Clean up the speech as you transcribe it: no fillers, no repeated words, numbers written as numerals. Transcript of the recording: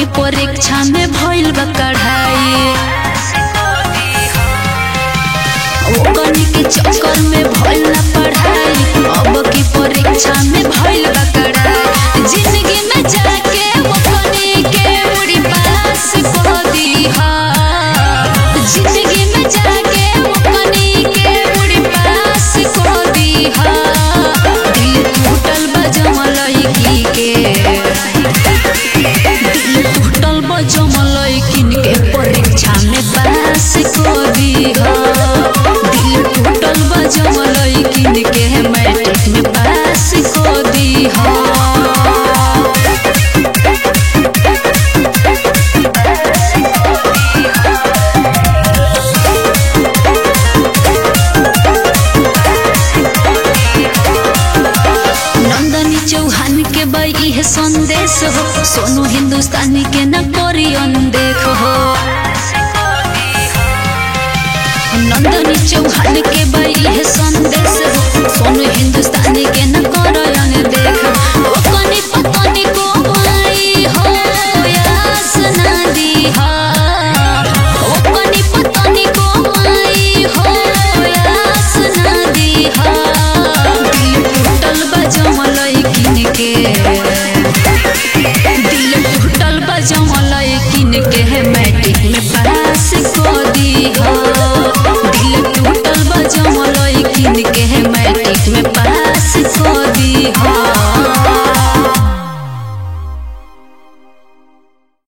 परीक्षा में भइल बा कढ़ाई ओकनी के चक्कर में भइल ना पढ़ाई अब की परीक्षा में भइल बा कढ़ाई जिंदगी में जाके ओकनी के उड़ी पास कर दीहा जिंदगी में जाके ओकनी के उड़ी पास कर दीहा दिल टूटल बा जमलई के टूटल बजमलई किन के परीक्षा में पास कर दीहा दिल टूटल बजमलई किन के मैट्रिक में पास कर दीहा नंदनी चौहान के बई है संदेश हो सोनू हिंदुस्तानी के न करी अनदेख हो नंदनी चौहान के बई है संदेश हो सोनू हिंदुस्तानी के न करी अनदेख ओ कनी पतनी